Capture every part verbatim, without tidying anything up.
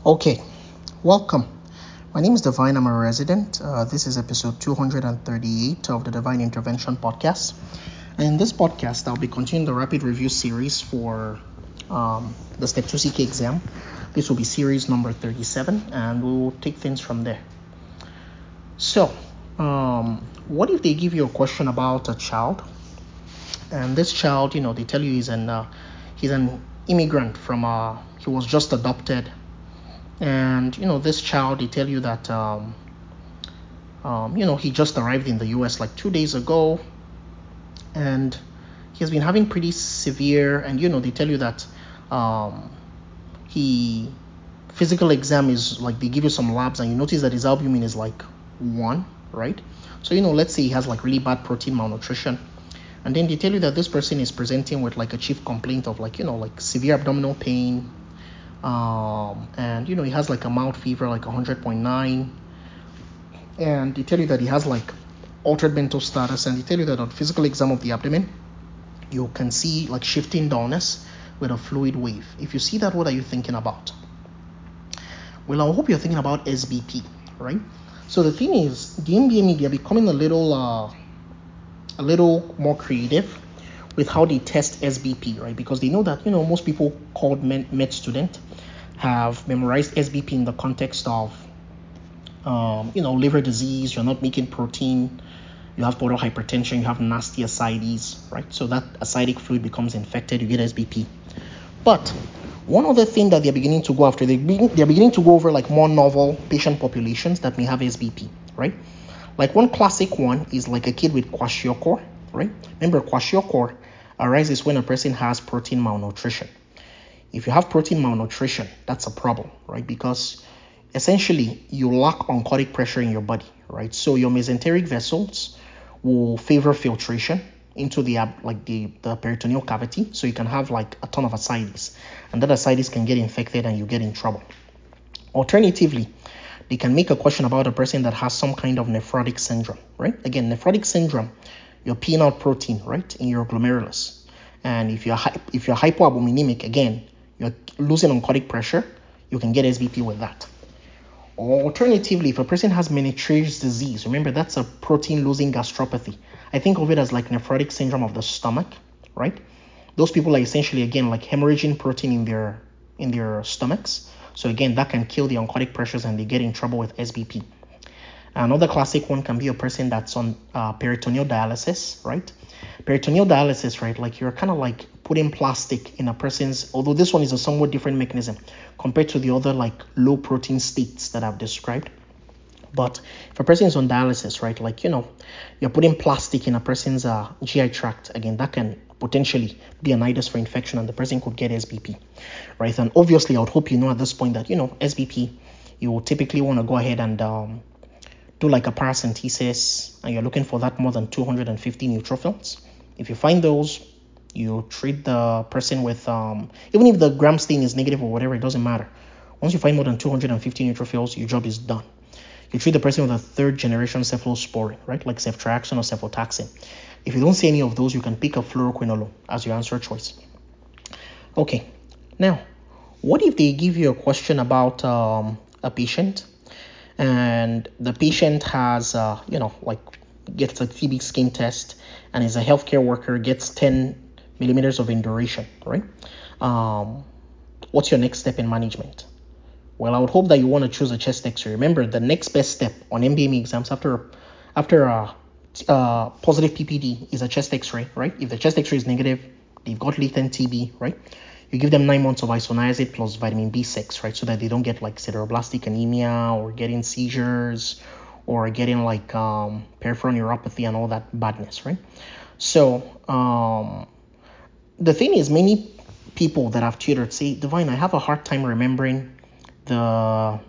Okay, welcome. My name is Divine. I'm a resident. Uh, this is episode two hundred thirty-eight of the Divine Intervention Podcast. And in this podcast, I'll be continuing the rapid review series for um, the Step two C K exam. This will be series number thirty-seven, and we will take things from there. So, um, what if they give you a question about a child, and this child, you know, they tell you he's an uh, he's an immigrant from uh, he was just adopted. And you know, this child, they tell you that um, um, you know, he just arrived in the U S like two days ago, and he has been having pretty severe. And you know, they tell you that um, he physical exam is like they give you some labs, and you notice that his albumin is like one, right? So you know, let's say he has like really bad protein malnutrition, and then they tell you that this person is presenting with like a chief complaint of like you know like severe abdominal pain. Um, and you know, he has like a mild fever, like one hundred point nine, and they tell you that he has like altered mental status, and they tell you that on physical exam of the abdomen, you can see like shifting dullness with a fluid wave. If you see that, what are you thinking about? Well, I hope you're thinking about S B P, right? So the thing is, the M B M E, they're becoming a little, uh, a little more creative with how they test S B P, right? Because they know that, you know, most people called med, med student have memorized S B P in the context of, um, you know, liver disease, you're not making protein, you have portal hypertension, you have nasty ascites, right? So that ascitic fluid becomes infected, you get S B P. But one other thing that they're beginning to go after, they begin, they're beginning to go over like more novel patient populations that may have S B P, right? Like one classic one is like a kid with kwashiorkor, right? Remember, kwashiorkor arises when a person has protein malnutrition. If you have protein malnutrition, that's a problem, right? Because essentially you lack oncotic pressure in your body, right? So your mesenteric vessels will favor filtration into the like the, the peritoneal cavity, so you can have like a ton of ascites, and that ascites can get infected and you get in trouble. Alternatively, they can make a question about a person that has some kind of nephrotic syndrome, right? Again, nephrotic syndrome, you're peeing out protein, right, in your glomerulus. And if you're if you're hypoalbuminemic, again, you're losing oncotic pressure, you can get S B P with that. Or alternatively, if a person has Menetriers disease, remember that's a protein losing gastropathy. I think of it as like nephrotic syndrome of the stomach, right? Those people are essentially, again, like hemorrhaging protein in their in their stomachs. So again, that can kill the oncotic pressures and they get in trouble with S B P. Another classic one can be a person that's on uh, peritoneal dialysis, right? Peritoneal dialysis, right? Like you're kind of like putting plastic in a person's, although this one is a somewhat different mechanism compared to the other like low protein states that I've described. But if a person is on dialysis, right, like, you know, you're putting plastic in a person's uh, G I tract, again, that can potentially be a nidus for infection and the person could get S B P, right? And obviously, I would hope you know at this point that, you know, S B P, you will typically want to go ahead and um, do like a paracentesis, and you're looking for that more than two hundred fifty neutrophils. If you find those, you treat the person with, um, even if the gram stain is negative or whatever, it doesn't matter. Once you find more than two hundred fifty neutrophils, your job is done. You treat the person with a third generation cephalosporin, right, like ceftriaxone or cefotaxime. If you don't see any of those, you can pick up fluoroquinolone as your answer choice. Okay, now, what if they give you a question about um, a patient, and the patient has, uh, you know, like gets a T B skin test and is a healthcare worker, gets ten millimeters of induration, right? Um, what's your next step in management? Well, I would hope that you want to choose a chest X-ray. Remember, the next best step on M B M E exams after after a uh, uh, positive P P D is a chest X-ray, right? If the chest X-ray is negative, they've got latent T B, right? You give them nine months of isoniazid plus vitamin B six, right? So that they don't get like sideroblastic anemia or getting seizures or getting like um, peripheral neuropathy and all that badness, right? So um, the thing is, many people that I've tutored say, Divine, I have a hard time remembering the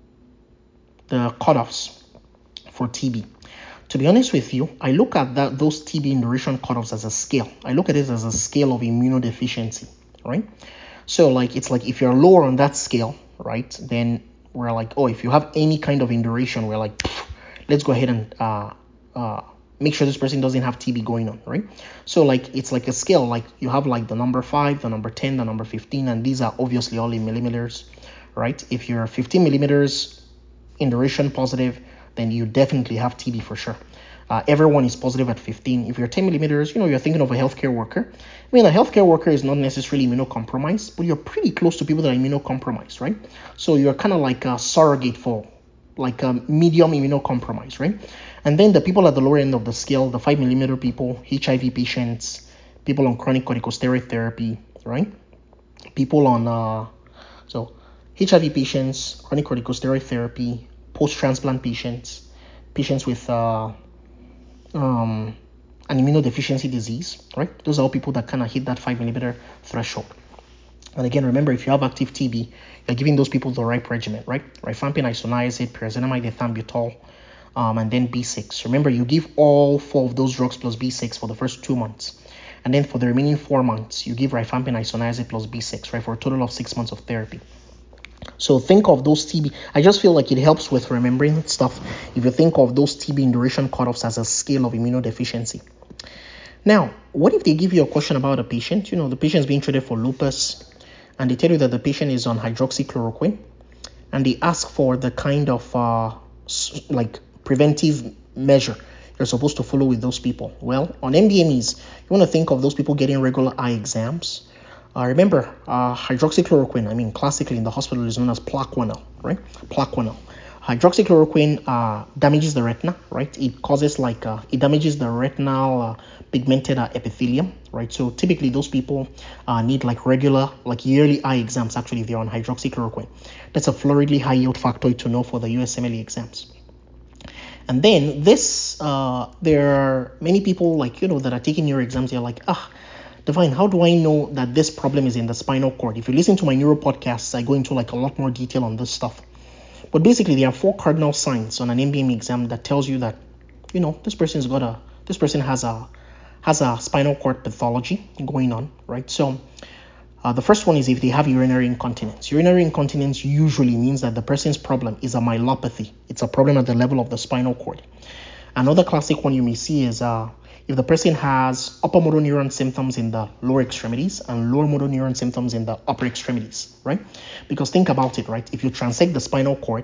the cutoffs for T B. To be honest with you, I look at that those T B induration cutoffs as a scale. I look at it as a scale of immunodeficiency, right? So like it's like if you're lower on that scale, right, then we're like, oh, if you have any kind of induration, we're like, let's go ahead and uh uh make sure this person doesn't have T B going on, right? So like it's like a scale, like you have like the number five, the number ten, the number fifteen, and these are obviously all in millimeters, right? If you're fifteen millimeters induration positive, then you definitely have T B for sure. Uh, everyone is positive at fifteen. If you're ten millimeters, you know, you're thinking of a healthcare worker. I mean, a healthcare worker is not necessarily immunocompromised, but you're pretty close to people that are immunocompromised, right? So you're kind of like a surrogate for like a medium immunocompromised, right? And then the people at the lower end of the scale, the five millimeter people, H I V patients, people on chronic corticosteroid therapy, right? People on, uh, so H I V patients, chronic corticosteroid therapy, post-transplant patients, patients with uh, um, an immunodeficiency disease, right? Those are all people that kind of hit that five millimeter threshold. And again, remember, if you have active T B, you're giving those people the right regimen, right? Rifampin, isoniazid, pyrazinamide, ethambutol, um, and then B six. Remember, you give all four of those drugs plus B six for the first two months. And then for the remaining four months, you give rifampin, isoniazid plus B six, right? For a total of six months of therapy. So think of those T B. I just feel like it helps with remembering stuff if you think of those T B induration cutoffs as a scale of immunodeficiency. Now, what if they give you a question about a patient? You know, the patient is being treated for lupus, and they tell you that the patient is on hydroxychloroquine, and they ask for the kind of uh, like preventive measure you're supposed to follow with those people. Well, on M D M Es, you want to think of those people getting regular eye exams. Uh, remember, uh, hydroxychloroquine, I mean, classically in the hospital is known as Plaquenil, right? Plaquenil. Hydroxychloroquine uh, damages the retina, right? It causes like, uh, it damages the retinal uh, pigmented uh, epithelium, right? So typically those people uh, need like regular, like yearly eye exams actually if they're on hydroxychloroquine. That's a floridly high yield factoid to know for the U S M L E exams. And then this, uh, there are many people like, you know, that are taking your exams, they're like, ah, Divine, how do I know that this problem is in the spinal cord? If you listen to my neuro podcasts, I go into like a lot more detail on this stuff. But basically, there are four cardinal signs on an M D M E exam that tells you that, you know, this person's got a, this person has a, has a spinal cord pathology going on, right? So uh, the first one is if they have urinary incontinence. Urinary incontinence usually means that the person's problem is a myelopathy. It's a problem at the level of the spinal cord. Another classic one you may see is uh, if the person has upper motor neuron symptoms in the lower extremities and lower motor neuron symptoms in the upper extremities, right? Because think about it, right? If you transect the spinal cord,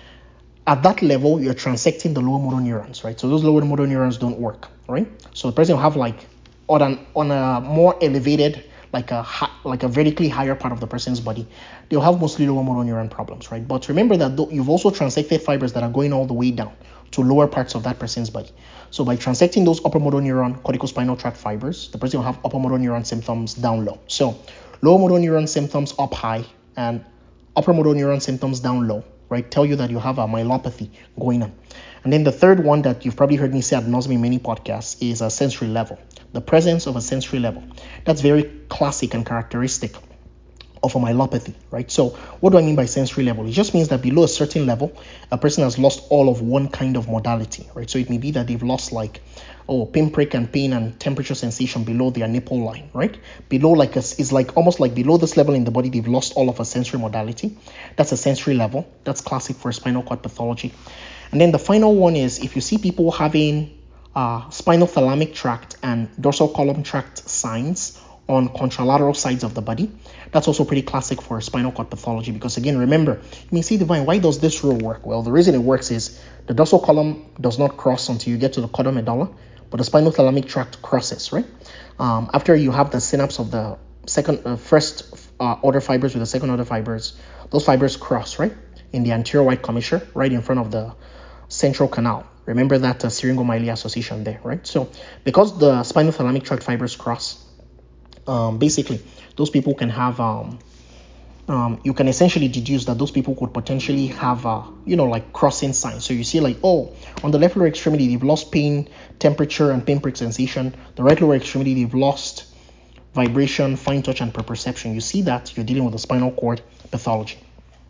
at that level, you're transecting the lower motor neurons, right? So those lower motor neurons don't work, right? So the person will have like on an on a more elevated, like a like a vertically higher part of the person's body, they'll have mostly lower motor neuron problems, right? But remember that though you've also transected fibers that are going all the way down to lower parts of that person's body. So by transecting those upper motor neuron corticospinal tract fibers, the person will have upper motor neuron symptoms down low. So lower motor neuron symptoms up high and upper motor neuron symptoms down low, right? Tell you that you have a myelopathy going on. And then the third one that you've probably heard me say ad nauseam in many podcasts is a sensory level. The presence of a sensory level. That's very classic and characteristic of a myelopathy, right? So what do I mean by sensory level? It just means that below a certain level, a person has lost all of one kind of modality, right? So it may be that they've lost like, oh, pinprick and pain and temperature sensation below their nipple line, right? Below like a, is like almost like below this level in the body, they've lost all of a sensory modality. That's a sensory level. That's classic for spinal cord pathology. And then the final one is if you see people having uh, spinal thalamic tract and dorsal column tract signs on contralateral sides of the body, that's also pretty classic for spinal cord pathology because again, remember, you may see, Divine, why does this rule work? Well, the reason it works is the dorsal column does not cross until you get to the cauda medulla, but the spinal thalamic tract crosses, right? Um, after you have the synapse of the second, uh, first uh, order fibers with the second order fibers, those fibers cross, right? In the anterior white commissure, right in front of the central canal. Remember that uh, syringomyelia association there, right? So because the spinal thalamic tract fibers cross, um, basically those people can have, um, um, you can essentially deduce that those people could potentially have, uh, you know, like crossing signs. So you see like, oh, on the left lower extremity, they've lost pain, temperature, and pinprick sensation. The right lower extremity, they've lost vibration, fine touch, and perception. You see that you're dealing with a spinal cord pathology.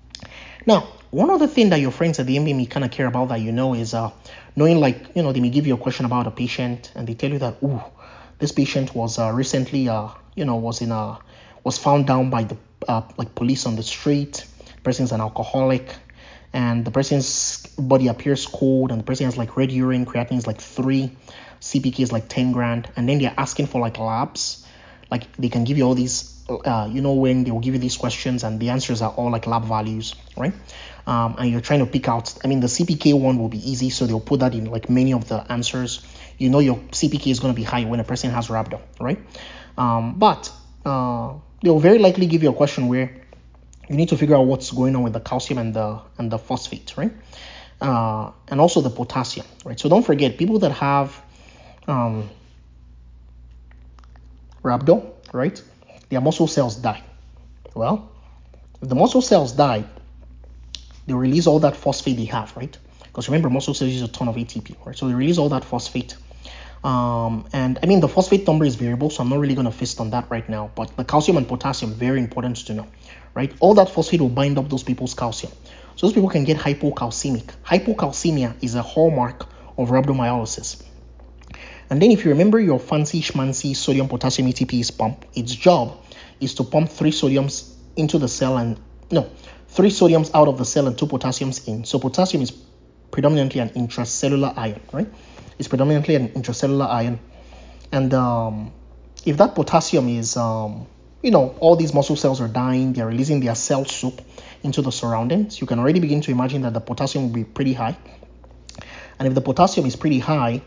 Now, one other thing that your friends at the M D M E kind of care about that you know is uh, knowing like, you know, they may give you a question about a patient and they tell you that, ooh, this patient was uh, recently, uh, you know, was in a, was found down by the uh, like police on the street. The person's an alcoholic and the person's body appears cold and the person has like red urine, creatinine is like three, C P K is like ten grand. And then they're asking for like labs. Like they can give you all these, uh, you know, when they will give you these questions and the answers are all like lab values, right? Um, and you're trying to pick out, I mean, the C P K one will be easy, so they'll put that in like many of the answers. You know your C P K is going to be high when a person has rhabdo, right? Um, but uh, they'll very likely give you a question where you need to figure out what's going on with the calcium and the and the phosphate, right? Uh, and also the potassium, right? So don't forget, people that have um, rhabdo, right? Their muscle cells die. Well, if the muscle cells die, they release all that phosphate they have, right? Because remember, muscle cells use a ton of A T P, right? So they release all that phosphate. Um, and I mean, the phosphate number is variable, so I'm not really going to fist on that right now. But the calcium and potassium, very important to know, right? All that phosphate will bind up those people's calcium. So those people can get hypocalcemic. Hypocalcemia is a hallmark of rhabdomyolysis. And then if you remember your fancy schmancy sodium potassium A T P is pump, its job is to pump three sodiums into the cell and, no, three sodiums out of the cell and two potassiums in. So potassium is predominantly an intracellular ion, right? It's predominantly an intracellular ion. And um, if that potassium is, um, you know, all these muscle cells are dying, they're releasing their cell soup into the surroundings, you can already begin to imagine that the potassium will be pretty high. And if the potassium is pretty high,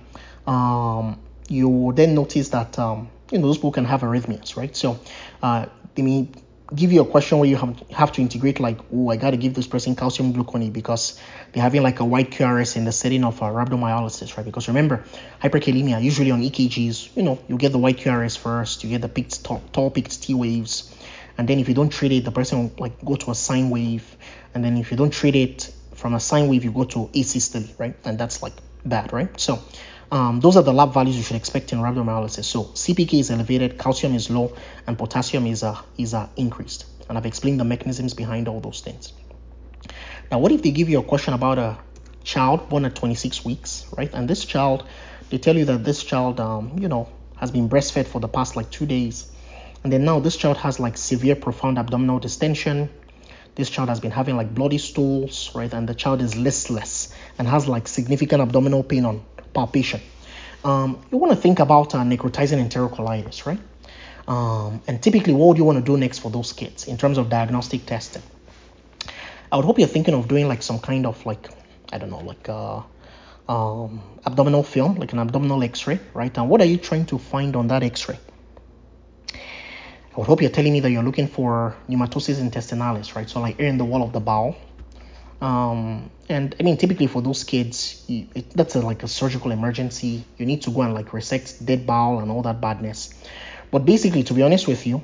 um, you will then notice that, um, you know, those people can have arrhythmias, right? So uh, they may give you a question where you have, have to integrate like, oh, I got to give this person calcium gluconate because they're having like a white Q R S in the setting of uh, rhabdomyolysis, right? Because remember, hyperkalemia, usually on E K Gs, you know, you get the white Q R S first, you get the peaked, tall, tall peaked T waves. And then if you don't treat it, the person will like go to a sine wave. And then if you don't treat it from a sine wave, you go to asystole, right? And that's like bad, right? So um, those are the lab values you should expect in rhabdomyolysis. So C P K is elevated, calcium is low, and potassium is uh, is uh, increased. And I've explained the mechanisms behind all those things. Now, what if they give you a question about a child born at twenty-six weeks, right? And this child, they tell you that this child, um, you know, has been breastfed for the past like two days. And then now this child has like severe profound abdominal distension. This child has been having like bloody stools, right? And the child is listless and has like significant abdominal pain on palpation. Um, you want to think about uh, necrotizing enterocolitis, right? Um, and typically, what would you want to do next for those kids in terms of diagnostic testing? I would hope you're thinking of doing like some kind of like, I don't know, like uh, um, abdominal film, like an abdominal X-ray, right? And what are you trying to find on that X-ray? I would hope you're telling me that you're looking for pneumatosis intestinalis, right? So like air in the wall of the bowel. Um, and I mean, typically for those kids, you, it, that's a, like a surgical emergency. You need to go and like resect dead bowel and all that badness. But basically, to be honest with you,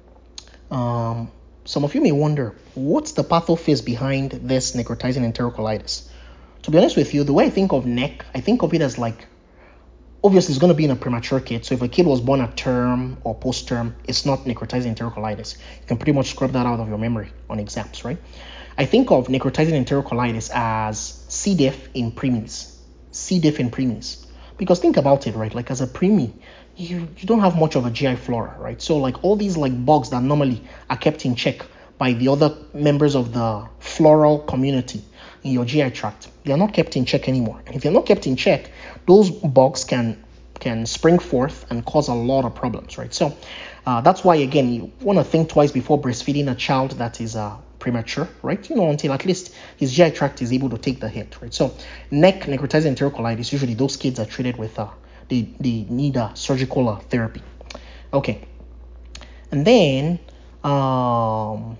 um, some of you may wonder, what's the pathophys behind this necrotizing enterocolitis? To be honest with you, the way I think of N E C, I think of it as like, obviously it's going to be in a premature kid. So if a kid was born at term or post-term, it's not necrotizing enterocolitis. You can pretty much scrub that out of your memory on exams, right? I think of necrotizing enterocolitis as C. diff in preemies. C. diff in preemies. Because think about it, right? Like as a preemie, you, you don't have much of a G I flora, right? So like all these like bugs that normally are kept in check by the other members of the floral community in your G I tract, they are not kept in check anymore. And if they're not kept in check, those bugs can can spring forth and cause a lot of problems, right? So uh, that's why, again, you want to think twice before breastfeeding a child that is uh, premature, right? You know, until at least his G I tract is able to take the hit, right? So N E C, necrotizing enterocolitis, usually those kids are treated with, uh, they, they need a surgical uh, therapy. Okay. And then, um,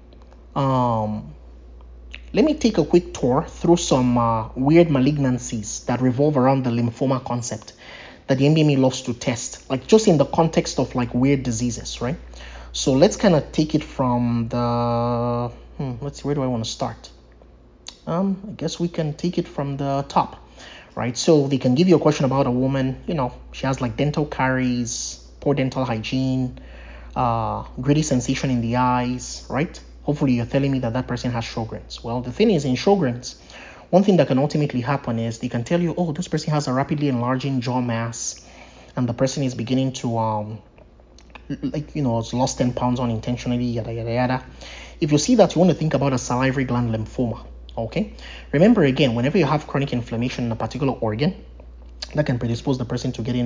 um, let me take a quick tour through some uh, weird malignancies that revolve around the lymphoma concept that the M D M A loves to test, like just in the context of like weird diseases, right? So let's kind of take it from the, hmm, let's see, where do I want to start? Um, I guess we can take it from the top, right? So they can give you a question about a woman, you know, she has like dental caries, poor dental hygiene, uh, gritty sensation in the eyes, right? Hopefully you're telling me that that person has Sjogren's. Well, the thing is, in Sjogren's, one thing that can ultimately happen is they can tell you, oh, this person has a rapidly enlarging jaw mass, and the person is beginning to, um, like, you know, has lost ten pounds unintentionally, yada, yada, yada. If you see that, you want to think about a salivary gland lymphoma, okay? Remember, again, whenever you have chronic inflammation in a particular organ, that can predispose the person to getting a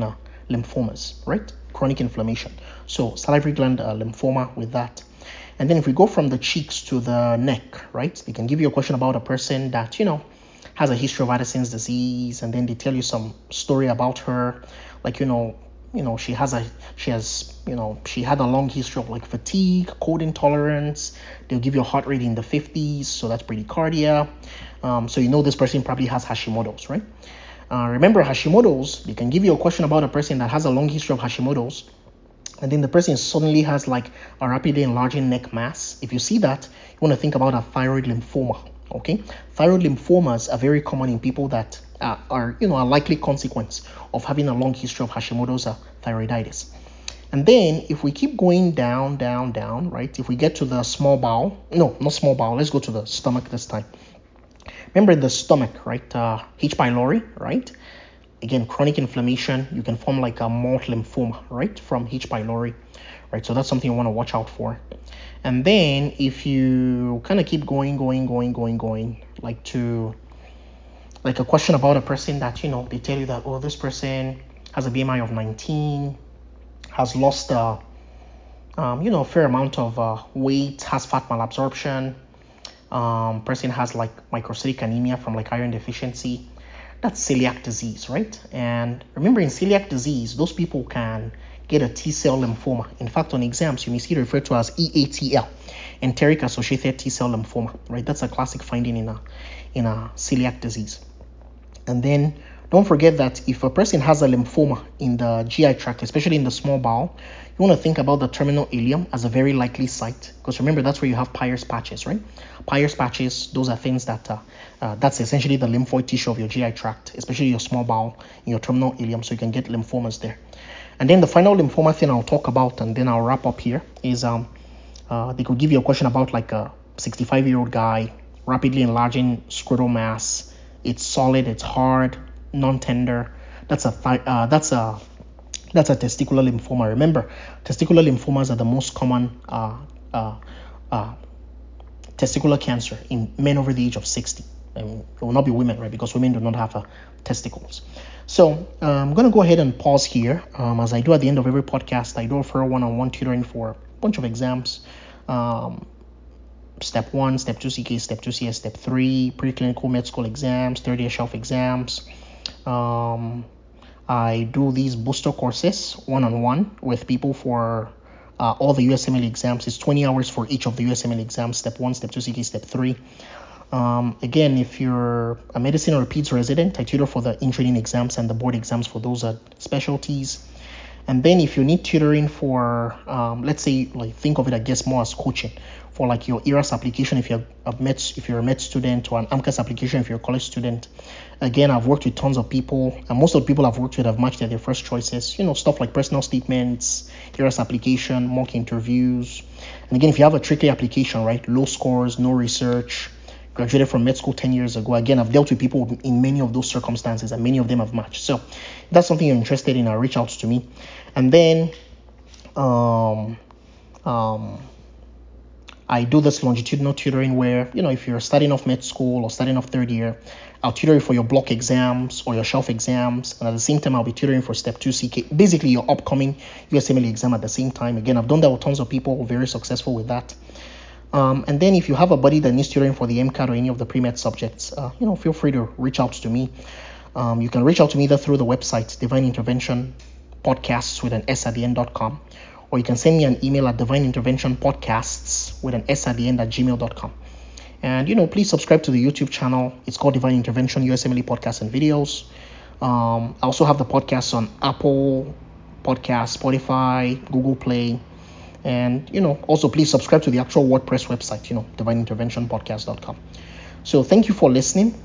lymphomas, right? Chronic inflammation. So salivary gland uh, lymphoma with that. And then if we go from the cheeks to the neck, right? They can give you a question about a person that, you know, has a history of Addison's disease, and then they tell you some story about her, like, you know, you know, she has a, she has, you know, she had a long history of like fatigue, cold intolerance. They'll give you a heart rate in the fifties, so that's bradycardia. Um, so you know this person probably has Hashimoto's, right? Uh, remember Hashimoto's, they can give you a question about a person that has a long history of Hashimoto's, and then the person suddenly has like a rapidly enlarging neck mass. If you see that, you want to think about a thyroid lymphoma. Okay, thyroid lymphomas are very common in people that uh, are, you know, a likely consequence of having a long history of Hashimoto's uh, thyroiditis. And then if we keep going down, down, down, right? If we get to the small bowel, no, not small bowel. Let's go to the stomach this time. Remember the stomach, right? Uh, H. pylori, right? Again, chronic inflammation, you can form like a malt lymphoma, right, from H. pylori, right? So that's something you want to watch out for. And then if you kind of keep going, going, going, going, going, like to, like a question about a person that, you know, they tell you that, oh, this person has a B M I of nineteen, has lost, uh, um, you know, a fair amount of uh, weight, has fat malabsorption, um, person has like microcytic anemia from like iron deficiency. That's celiac disease, right? And remember, in celiac disease, those people can get a T-cell lymphoma. In fact, on exams, you may see it referred to as E A T L, enteric associated T-cell lymphoma, right? That's a classic finding in a in a celiac disease. And then don't forget that if a person has a lymphoma in the G I tract, especially in the small bowel, you want to think about the terminal ileum as a very likely site, because remember, that's where you have Peyer's patches, right? Peyer's patches, those are things that, uh, uh, that's essentially the lymphoid tissue of your G I tract, especially your small bowel, in your terminal ileum, so you can get lymphomas there. And then the final lymphoma thing I'll talk about, and then I'll wrap up here, is um, uh, they could give you a question about like a sixty-five-year-old guy, rapidly enlarging scrotal mass. It's solid, it's hard, non-tender. That's a th- uh, that's a that's a testicular lymphoma. Remember, testicular lymphomas are the most common uh, uh, uh, testicular cancer in men over the age of sixty. I mean, it will not be women, right? Because women do not have uh, testicles. So uh, I'm going to go ahead and pause here. Um, as I do at the end of every podcast, I do offer one-on-one tutoring for a bunch of exams. Um, step one, step two C K, step two C S, step three, preclinical med school exams, third year shelf exams. Um, I do these booster courses one-on-one with people for uh, all the U S M L E exams. It's twenty hours for each of the U S M L E exams, step one, step two C K, step three. Um, again, if you're a medicine or a peds resident, I tutor for the in-training exams and the board exams for those uh, specialties. And then if you need tutoring for, um, let's say, like think of it, I guess, more as coaching for like your E R A S application if you're a med, if you're a med student, or an AMCAS application if you're a college student. Again, I've worked with tons of people, and most of the people I've worked with have matched their, their first choices. You know, stuff like personal statements, E R A S application, mock interviews. And again, if you have a tricky application, right, low scores, no research, graduated from med school ten years ago. Again, I've dealt with people in many of those circumstances, and many of them have matched. So if that's something you're interested in, uh, reach out to me. And then um, um, I do this longitudinal tutoring where, you know, if you're starting off med school or starting off third year, I'll tutor you for your block exams or your shelf exams. And at the same time, I'll be tutoring for step two C K, basically your upcoming U S M L E exam at the same time. Again, I've done that with tons of people, very successful with that. Um, and then if you have a buddy that needs tutoring for the MCAT or any of the pre-med subjects, uh, you know, feel free to reach out to me. Um, you can reach out to me either through the website, Divine Intervention Podcasts with an S at the end dot com, or you can send me an email at Divine Intervention Podcasts with an S at the end at gmail dot com. And, you know, please subscribe to the YouTube channel. It's called Divine Intervention U S M L E Podcasts and Videos. Um, I also have the podcasts on Apple Podcasts, Spotify, Google Play. And, you know, also please subscribe to the actual WordPress website, you know, divine intervention podcast dot com. So thank you for listening.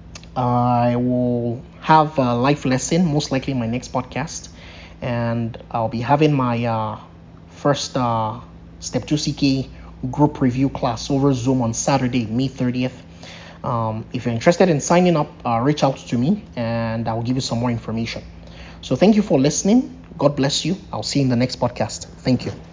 I will have a live lesson, most likely in my next podcast. And I'll be having my uh, first uh, Step two C K group review class over Zoom on Saturday, May thirtieth. Um, if you're interested in signing up, uh, reach out to me and I'll give you some more information. So thank you for listening. God bless you. I'll see you in the next podcast. Thank you.